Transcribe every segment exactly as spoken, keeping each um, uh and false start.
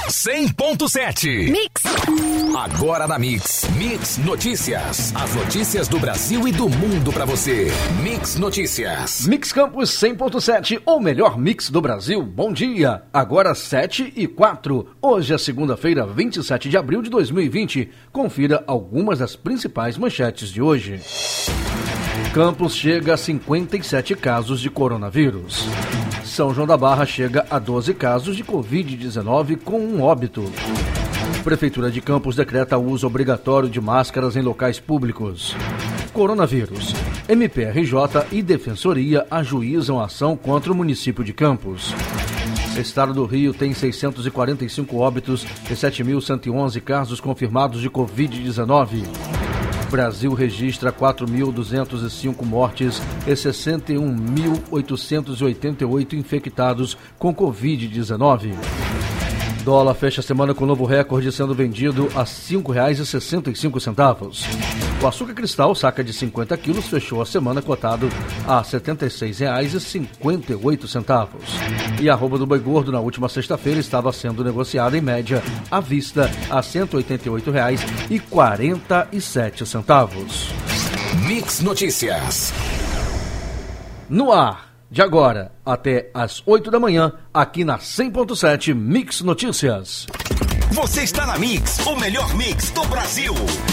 cem ponto sete. Mix. Agora na Mix. Mix Notícias. As notícias do Brasil e do mundo pra você. Mix Notícias. Mix Campos cem ponto sete, o melhor mix do Brasil. Bom dia. Agora sete e quatro. Hoje é segunda-feira, vinte e sete de abril de dois mil e vinte. Confira algumas das principais manchetes de hoje. Campos chega a cinquenta e sete casos de coronavírus. São João da Barra chega a doze casos de covid dezenove com um óbito. Prefeitura de Campos decreta o uso obrigatório de máscaras em locais públicos. Coronavírus. M P R J e Defensoria ajuizam ação contra o município de Campos. Estado do Rio tem seiscentos e quarenta e cinco óbitos e sete mil cento e onze casos confirmados de covid dezenove. Brasil registra quatro mil duzentos e cinco mortes e sessenta e um mil oitocentos e oitenta e oito infectados com covid dezenove. Dólar fecha a semana com novo recorde sendo vendido a cinco reais e sessenta e cinco centavos. O açúcar cristal, saca de cinquenta quilos, fechou a semana cotado a setenta e seis reais e cinquenta e oito centavos. E a arroba do boi gordo na última sexta-feira estava sendo negociada em média à vista a cento e oitenta e oito reais e quarenta e sete centavos. Mix Notícias. No ar. De agora até às oito da manhã, aqui na cem ponto sete Mix Notícias. Você está na Mix, o melhor mix do Brasil.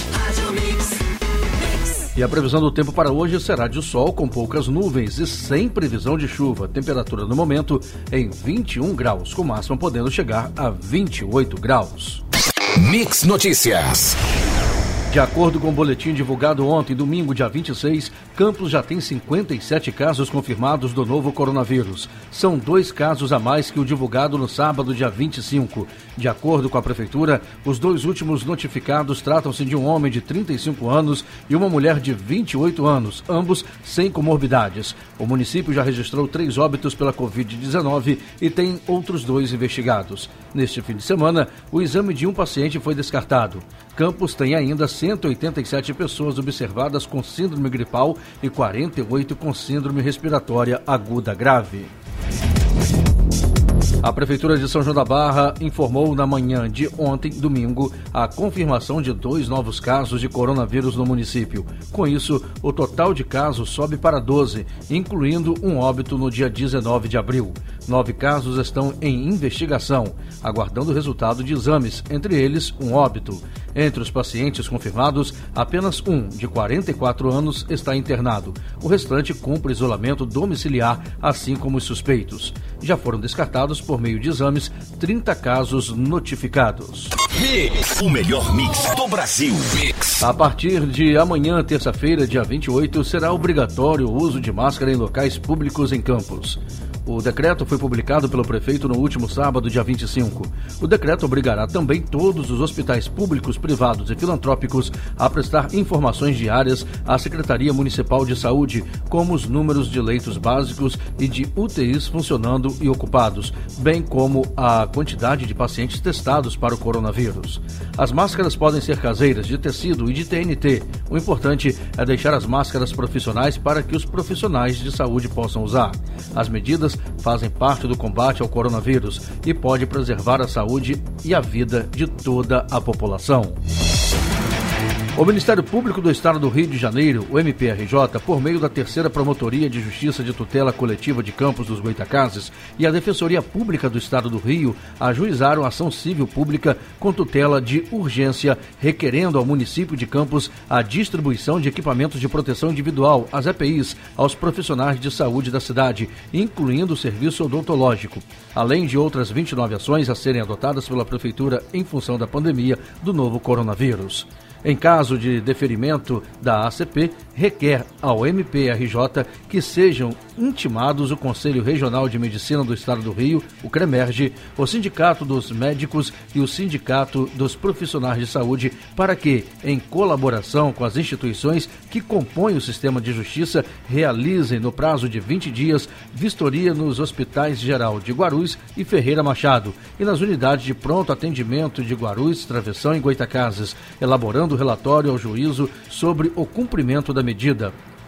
E a previsão do tempo para hoje será de sol com poucas nuvens e sem previsão de chuva. Temperatura no momento em vinte e um graus, com máxima podendo chegar a vinte e oito graus. Mix Notícias. De acordo com o boletim divulgado ontem, domingo, dia vinte e seis, Campos já tem cinquenta e sete casos confirmados do novo coronavírus. São dois casos a mais que o divulgado no sábado, dia vinte e cinco. De acordo com a Prefeitura, os dois últimos notificados tratam-se de um homem de trinta e cinco anos e uma mulher de vinte e oito anos, ambos sem comorbidades. O município já registrou três óbitos pela covid dezenove e tem outros dois investigados. Neste fim de semana, o exame de um paciente foi descartado. Campos tem ainda cento e oitenta e sete pessoas observadas com síndrome gripal e quarenta e oito com síndrome respiratória aguda grave. A Prefeitura de São João da Barra informou na manhã de ontem, domingo, a confirmação de dois novos casos de coronavírus no município. Com isso, o total de casos sobe para doze, incluindo um óbito no dia dezenove de abril. Nove casos estão em investigação, aguardando o resultado de exames, entre eles um óbito. Entre os pacientes confirmados, apenas um, de quarenta e quatro anos, está internado. O restante cumpre isolamento domiciliar, assim como os suspeitos. Já foram descartados, por meio de exames, trinta casos notificados. Mix, o melhor mix do Brasil. Mix. A partir de amanhã, terça-feira, dia vinte e oito, será obrigatório o uso de máscara em locais públicos em Campos. O decreto foi publicado pelo prefeito no último sábado, dia vinte e cinco. O decreto obrigará também todos os hospitais públicos, privados e filantrópicos a prestar informações diárias à Secretaria Municipal de Saúde, como os números de leitos básicos e de U T Is funcionando e ocupados, bem como a quantidade de pacientes testados para o coronavírus. As máscaras podem ser caseiras, de tecido e de T N T. O importante é deixar as máscaras profissionais para que os profissionais de saúde possam usar. As medidas fazem parte do combate ao coronavírus e pode preservar a saúde e a vida de toda a população. O Ministério Público do Estado do Rio de Janeiro, o M P R J, por meio da terceira Promotoria de Justiça de Tutela Coletiva de Campos dos Goitacazes e a Defensoria Pública do Estado do Rio, ajuizaram ação civil pública com tutela de urgência, requerendo ao município de Campos a distribuição de equipamentos de proteção individual, as E P Is, aos profissionais de saúde da cidade, incluindo o serviço odontológico, além de outras vinte e nove ações a serem adotadas pela Prefeitura em função da pandemia do novo coronavírus. Em caso de deferimento da A C P, requer ao M P R J que sejam intimados o Conselho Regional de Medicina do Estado do Rio, o CREMERGE, o Sindicato dos Médicos e o Sindicato dos Profissionais de Saúde, para que, em colaboração com as instituições que compõem o sistema de justiça, realizem no prazo de vinte dias vistoria nos hospitais geral de Guarulhos e Ferreira Machado e nas unidades de pronto atendimento de Guarulhos, Travessão e Goitacazes, elaborando o relatório ao juízo sobre o cumprimento da medida.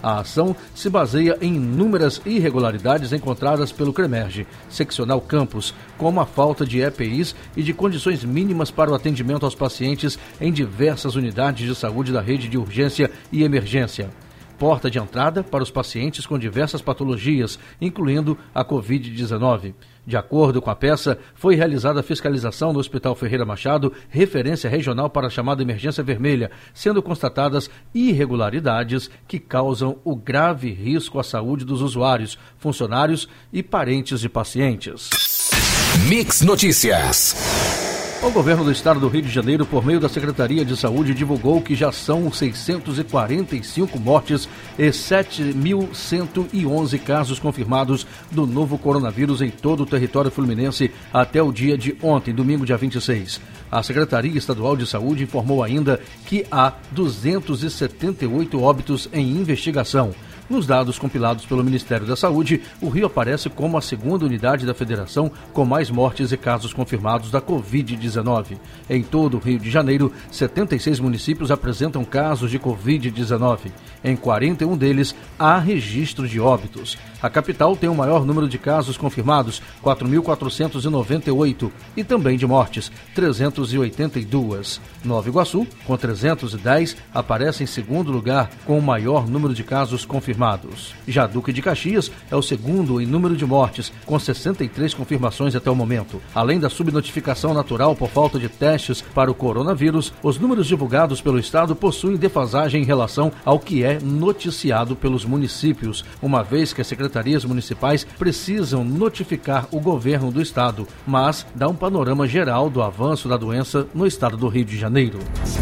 A ação se baseia em inúmeras irregularidades encontradas pelo CREMERGE, Seccional Campos, como a falta de E P Is e de condições mínimas para o atendimento aos pacientes em diversas unidades de saúde da rede de urgência e emergência. Porta de entrada para os pacientes com diversas patologias, incluindo a covid dezenove. De acordo com a peça, foi realizada a fiscalização no Hospital Ferreira Machado, referência regional para a chamada emergência vermelha, sendo constatadas irregularidades que causam o grave risco à saúde dos usuários, funcionários e parentes de pacientes. Mix Notícias. O governo do estado do Rio de Janeiro, por meio da Secretaria de Saúde, divulgou que já são seiscentas e quarenta e cinco mortes e sete mil cento e onze casos confirmados do novo coronavírus em todo o território fluminense até o dia de ontem, domingo, dia vinte e seis. A Secretaria Estadual de Saúde informou ainda que há duzentos e setenta e oito óbitos em investigação. Nos dados compilados pelo Ministério da Saúde, o Rio aparece como a segunda unidade da federação com mais mortes e casos confirmados da covid dezenove. Em todo o Rio de Janeiro, setenta e seis municípios apresentam casos de covid dezenove. Em quarenta e um deles, há registro de óbitos. A capital tem o maior número de casos confirmados, quatro mil quatrocentos e noventa e oito, e também de mortes, trezentas e oitenta e duas. Nova Iguaçu, com trezentos e dez, aparece em segundo lugar com o maior número de casos confirmados. Já Duque de Caxias é o segundo em número de mortes, com sessenta e três confirmações até o momento. Além da subnotificação natural por falta de testes para o coronavírus, os números divulgados pelo Estado possuem defasagem em relação ao que é noticiado pelos municípios, uma vez que as secretarias municipais precisam notificar o governo do Estado, mas dá um panorama geral do avanço da doença no estado do Rio de Janeiro.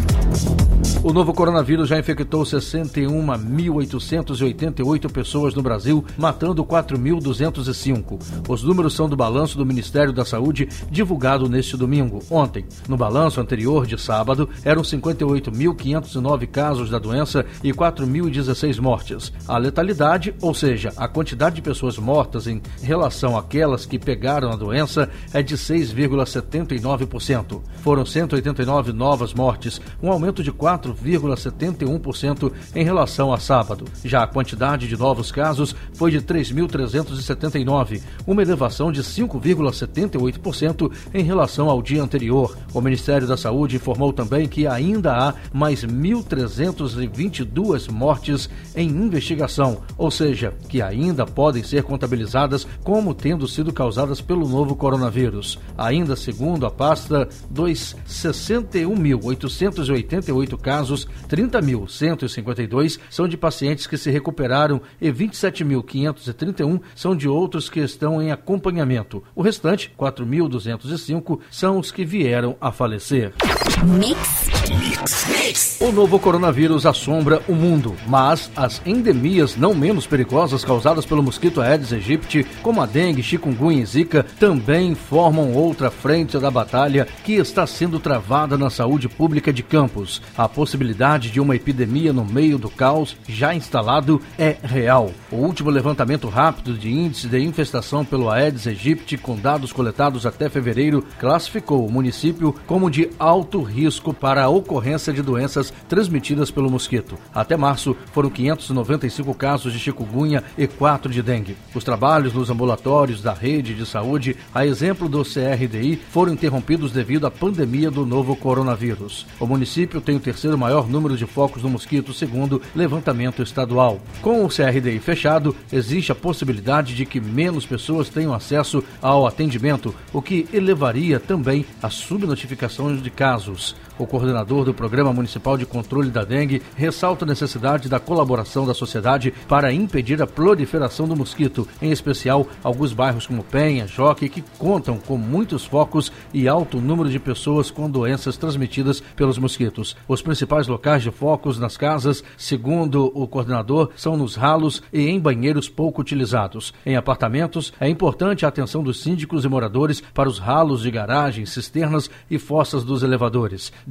O novo coronavírus já infectou sessenta e um mil oitocentas e oitenta e oito pessoas no Brasil, matando quatro mil duzentos e cinco. Os números são do balanço do Ministério da Saúde, divulgado neste domingo, ontem. No balanço anterior, de sábado, eram cinquenta e oito mil quinhentos e nove casos da doença e quatro mil e dezesseis mortes. A letalidade, ou seja, a quantidade de pessoas mortas em relação àquelas que pegaram a doença, é de seis vírgula setenta e nove por cento. Foram cento e oitenta e nove novas mortes, um aumento de quatro vírgula setenta e um por cento em relação a sábado. Já a quantidade de novos casos foi de três mil trezentos e setenta e nove, uma elevação de cinco vírgula setenta e oito por cento em relação ao dia anterior. O Ministério da Saúde informou também que ainda há mais mil trezentas e vinte e duas mortes em investigação, ou seja, que ainda podem ser contabilizadas como tendo sido causadas pelo novo coronavírus. Ainda segundo a pasta, dos sessenta e um mil oitocentos e oitenta e oito casos, trinta mil cento e cinquenta e dois são de pacientes que se recuperaram e vinte e sete mil quinhentos e trinta e um são de outros que estão em acompanhamento. O restante, quatro mil duzentos e cinco, são os que vieram a falecer. Mix. Mix. Mix. O novo coronavírus assombra o mundo, mas as endemias não menos perigosas causadas pelo mosquito Aedes aegypti, como a dengue, chikungunya e zika, também formam outra frente da batalha que está sendo travada na saúde pública de Campos. A possibilidade de uma epidemia no meio do caos já instalado é real. O último levantamento rápido de índice de infestação pelo Aedes aegypti, com dados coletados até fevereiro, classificou o município como de alto risco para a ocorrência de doenças transmitidas pelo mosquito. Até março, foram quinhentos e noventa e cinco casos de chikungunya e quatro de dengue. Os trabalhos nos ambulatórios da rede de saúde, a exemplo do C R D I, foram interrompidos devido à pandemia do novo coronavírus. O município tem o terceiro maior número de focos do mosquito, segundo levantamento estadual. Com o C R D I fechado, existe a possibilidade de que menos pessoas tenham acesso ao atendimento, o que elevaria também a subnotificação de casos. O coordenador do Programa Municipal de Controle da Dengue ressalta a necessidade da colaboração da sociedade para impedir a proliferação do mosquito, em especial alguns bairros como Penha, Jockey, que contam com muitos focos e alto número de pessoas com doenças transmitidas pelos mosquitos. Os principais locais de focos nas casas, segundo o coordenador, são nos ralos e em banheiros pouco utilizados. Em apartamentos, é importante a atenção dos síndicos e moradores para os ralos de garagens, cisternas e fossas dos elevadores. Devido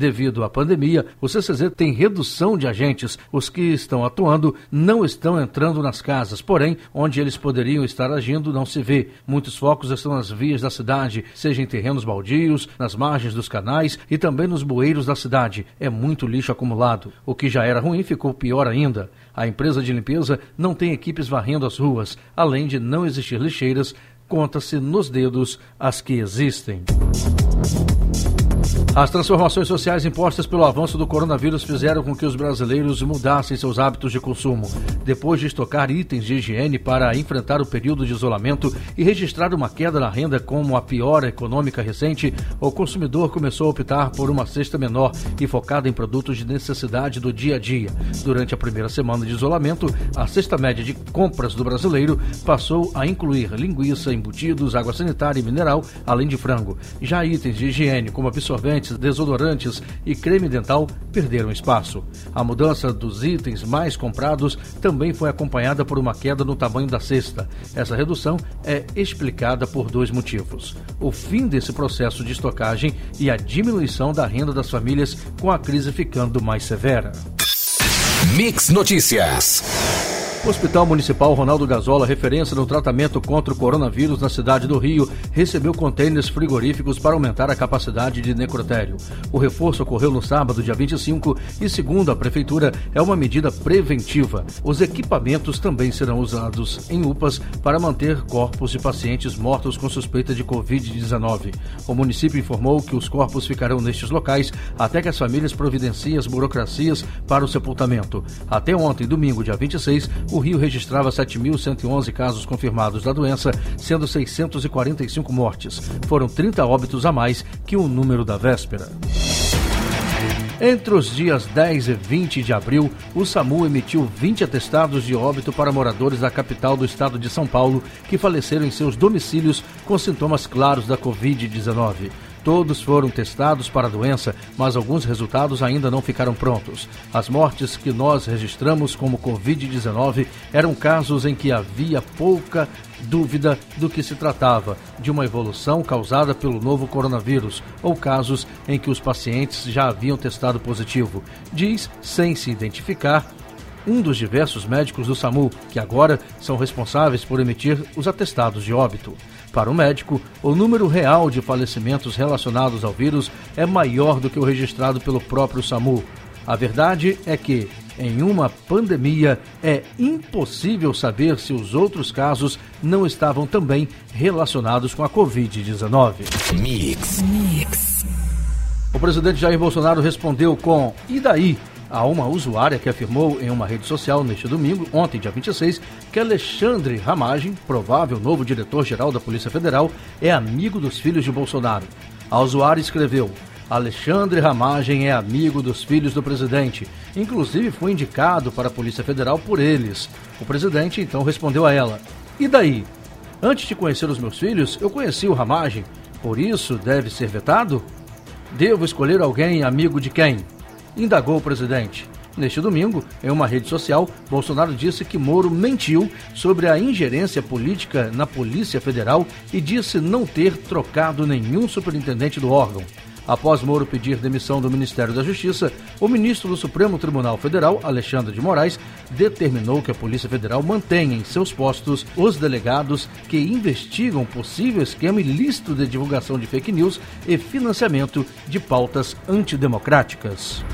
Devido à pandemia, o C C Z tem redução de agentes. Os que estão atuando não estão entrando nas casas, porém, onde eles poderiam estar agindo não se vê. Muitos focos estão nas vias da cidade, seja em terrenos baldios, nas margens dos canais e também nos bueiros da cidade. É muito lixo acumulado. O que já era ruim ficou pior ainda. A empresa de limpeza não tem equipes varrendo as ruas, além de não existir lixeiras, conta-se nos dedos as que existem. As transformações sociais impostas pelo avanço do coronavírus fizeram com que os brasileiros mudassem seus hábitos de consumo. Depois de estocar itens de higiene para enfrentar o período de isolamento e registrar uma queda na renda como a piora econômica recente, o consumidor começou a optar por uma cesta menor e focada em produtos de necessidade do dia a dia. Durante a primeira semana de isolamento, a cesta média de compras do brasileiro passou a incluir linguiça, embutidos, água sanitária e mineral, além de frango. Já itens de higiene como absorventes, desodorantes e creme dental perderam espaço. A mudança dos itens mais comprados também foi acompanhada por uma queda no tamanho da cesta. Essa redução é explicada por dois motivos: o fim desse processo de estocagem e a diminuição da renda das famílias com a crise ficando mais severa. Mix Notícias. O Hospital Municipal Ronaldo Gazola, referência no tratamento contra o coronavírus na cidade do Rio, recebeu contêineres frigoríficos para aumentar a capacidade de necrotério. O reforço ocorreu no sábado, dia vinte e cinco, e, segundo a Prefeitura, é uma medida preventiva. Os equipamentos também serão usados em U P As para manter corpos de pacientes mortos com suspeita de covid dezenove. O município informou que os corpos ficarão nestes locais até que as famílias providenciem as burocracias para o sepultamento. Até ontem, domingo, dia vinte e seis, o Rio registrava sete mil cento e onze casos confirmados da doença, sendo seiscentas e quarenta e cinco mortes. Foram trinta óbitos a mais que o número da véspera. Entre os dias dez e vinte de abril, o SAMU emitiu vinte atestados de óbito para moradores da capital do estado de São Paulo que faleceram em seus domicílios com sintomas claros da covid dezenove. Todos foram testados para a doença, mas alguns resultados ainda não ficaram prontos. As mortes que nós registramos como covid dezenove eram casos em que havia pouca dúvida do que se tratava, de uma evolução causada pelo novo coronavírus, ou casos em que os pacientes já haviam testado positivo, diz, sem se identificar, um dos diversos médicos do SAMU, que agora são responsáveis por emitir os atestados de óbito. Para o médico, o número real de falecimentos relacionados ao vírus é maior do que o registrado pelo próprio SAMU. A verdade é que, em uma pandemia, é impossível saber se os outros casos não estavam também relacionados com a covid dezenove. Mix. Mix. O presidente Jair Bolsonaro respondeu com "e daí?" a uma usuária que afirmou em uma rede social neste domingo, ontem, dia vinte e seis, que Alexandre Ramagem, provável novo diretor-geral da Polícia Federal, é amigo dos filhos de Bolsonaro. A usuária escreveu: Alexandre Ramagem é amigo dos filhos do presidente. Inclusive foi indicado para a Polícia Federal por eles. O presidente então respondeu a ela: "E daí? Antes de conhecer os meus filhos, eu conheci o Ramagem. Por isso deve ser vetado? Devo escolher alguém amigo de quem?" Indagou o presidente. Neste domingo, em uma rede social, Bolsonaro disse que Moro mentiu sobre a ingerência política na Polícia Federal e disse não ter trocado nenhum superintendente do órgão. Após Moro pedir demissão do Ministério da Justiça, o ministro do Supremo Tribunal Federal, Alexandre de Moraes, determinou que a Polícia Federal mantenha em seus postos os delegados que investigam possível esquema ilícito de divulgação de fake news e financiamento de pautas antidemocráticas.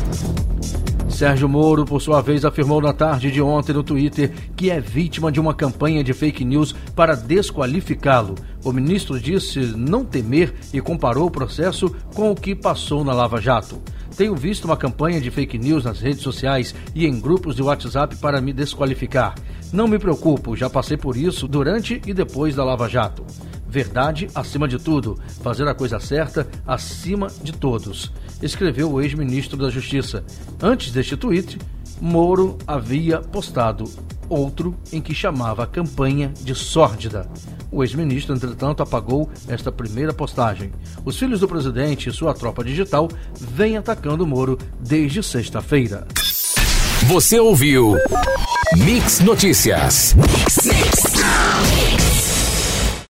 Sérgio Moro, por sua vez, afirmou na tarde de ontem no Twitter que é vítima de uma campanha de fake news para desqualificá-lo. O ministro disse não temer e comparou o processo com o que passou na Lava Jato. Tenho visto uma campanha de fake news nas redes sociais e em grupos de WhatsApp para me desqualificar. Não me preocupo, já passei por isso durante e depois da Lava Jato. Verdade acima de tudo, fazer a coisa certa acima de todos, escreveu o ex-ministro da Justiça. Antes deste tweet, Moro havia postado outro em que chamava a campanha de sórdida. O ex-ministro, entretanto, apagou esta primeira postagem. Os filhos do presidente e sua tropa digital vêm atacando Moro desde sexta-feira. Você ouviu Mix Notícias. Mix, mix.